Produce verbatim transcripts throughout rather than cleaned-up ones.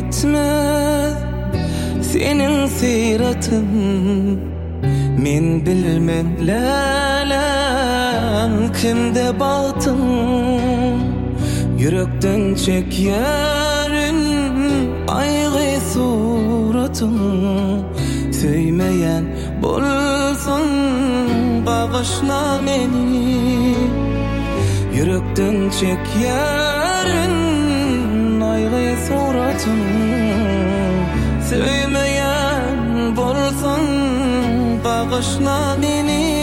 bitmez senin siratın. Men bilmen lälen kimde batın, yürekden çekyerin aygı suratın. Söymeyen bolsun bağışla meni, yürekten çekyerin aygı suratın. Söymeyen bolsun bağışla beni.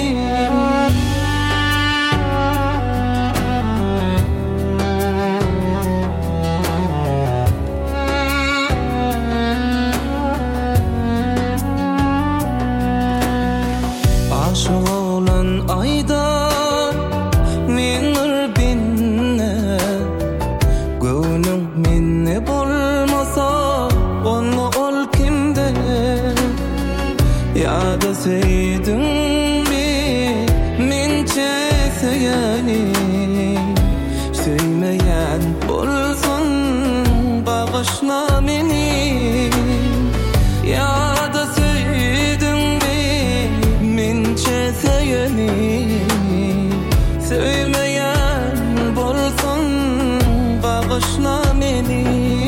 Aşık olan aydan menir binne, gönlüm menne bolmasa onu ol kimde. Ya da seydin mi mince seyani, söymeyen bolsun bağışla beni. Ya da seydin mi mince seyani, söymeyen bolsun bağışla beni.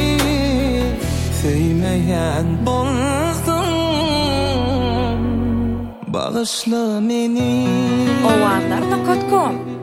Söymeyen bolsun bağışla beni. owanlar nokta com